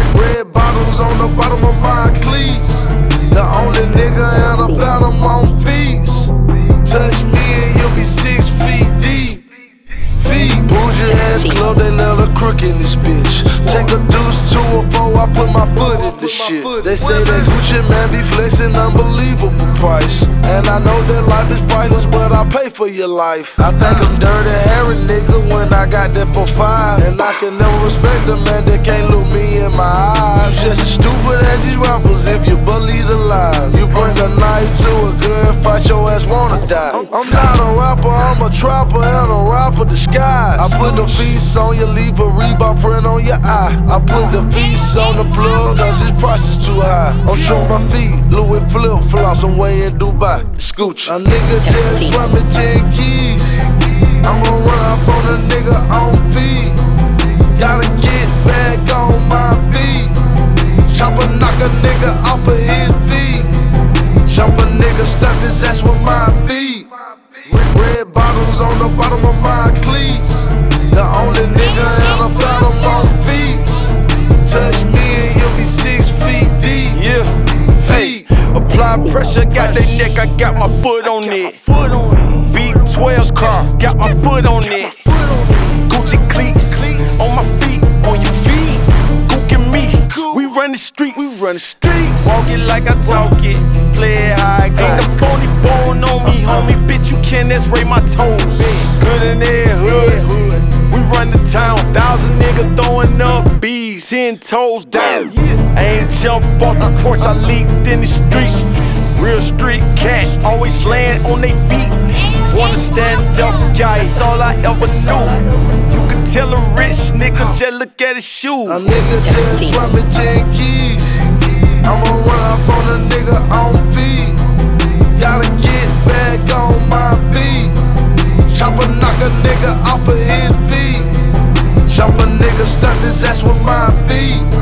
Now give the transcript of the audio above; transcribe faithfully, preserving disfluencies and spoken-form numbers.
Red bottoms on the bottom of my cleats. The only nigga and a phantom on fees. Touch me and you'll be six feet deep. Feet. Bougie ass club, they let a crook in this bitch. Take a deuce, two or four, I put my foot in this shit. They say that Gucci man be flexing unbelievable price. And I know that life is priceless, but I pay for your life. I think I'm dirty Harry nigga when I got that for five. And I can never respect a man that can't look me in my eyes. Just as stupid as these rappers if you believe the lies. You bring a knife to a gun fight, your ass wanna die. I'm not a rapper, I'm a trapper and a rapper disguise. I put the feast on you, leave a Reebok print on your eye. I put the feast on the plug, cause his price is too high. I'm showing my feet, Louis flip flops, I'm way in Dubai. Scooch. A nigga just from me ten keys. I'm gon' run up on a nigga on feet. Gotta get back on my feet. Chopper knock a nigga off of his feet. Jump a nigga, stump his ass with my feet. Red bottoms on the bottom of my cleats. The only nigga and a phantom on feet. Touch me and you'll be six feet deep. Yeah, hey, apply pressure, got that neck, I got my foot on it. V twelve car, got my foot on it. Gucci cleats, on my feet, on your feet. Gook and me, we run the streets, we run the streets. Walk it like I talk it, play it how I go. Ain't no phony bone on me, homie, bitch, you can't rate my toes. Good in their hood, we run the town. Thousand niggas throwing up bees, ten toes down. I ain't jump off the porch, I leaked in the streets. Real street cats, always land on they feet. Wanna stand up guy, that's all I ever knew. You can tell a rich nigga, just look at his shoes. A nigga just from me ten keys. I'ma run up on a nigga on feet. Gotta get back on my feet. Chopper knock a nigga off of his feet. Jump a nigga, stump his ass with my feet.